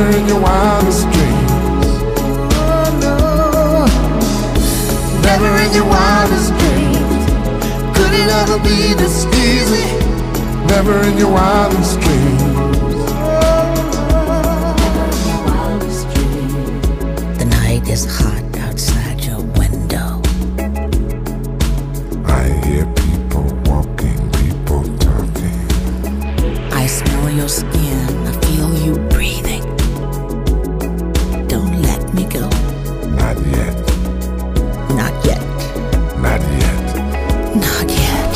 in your wildest dreams. Oh no, never in your wildest dreams. Could it ever be this easy? Never in your wildest dreams. The night is hot outside your window. I hear people walking, people talking. I smell your skin, I feel you breathing. Don't let me go. Not yet, Not yet, not yet. not yet.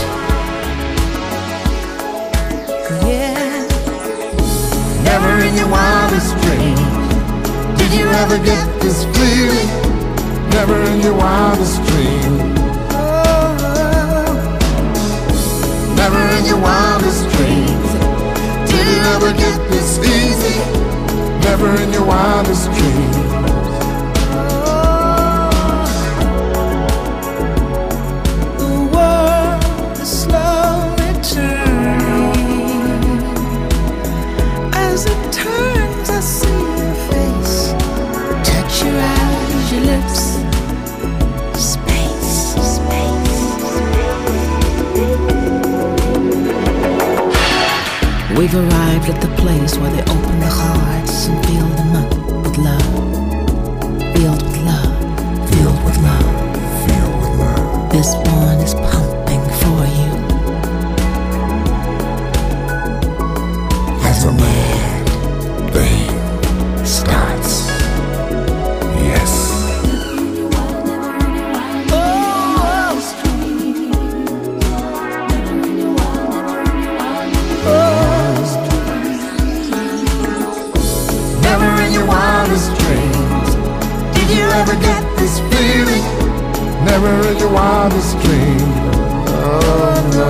Yeah. Never in your wildest dreams did you ever get this feeling. Never in your wildest dreams. Never in your wildest dreams did it ever get this easy. Never in your wildest dreams. The world is slowly turning. As it turns, I see your face. Touch your eyes, your lips. Space, space. We've arrived at the place where they open the hearts and fill them up with love. Filled with love, filled with love. Filled with love. This one is pumping for you. As a mad Thing starts. Yes. Never in your wildest dreams did you ever get this feeling. Never in your wildest dreams. Oh no.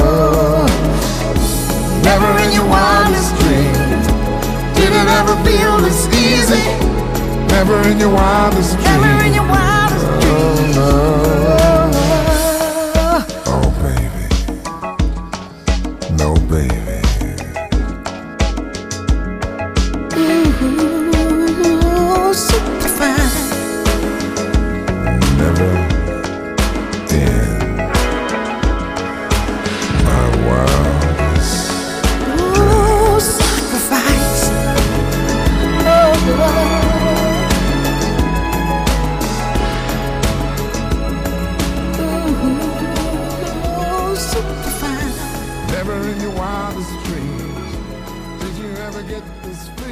Never in your wildest dreams did it ever feel this easy. Never in your wildest dreams. Never in your wildest dreams. Oh no. Oh baby. No baby. Ooh, super fine. Never in my wildest. Ooh, sacrifice. Oh, ooh, super fine. Never in your wildest dreams did you ever get this feeling.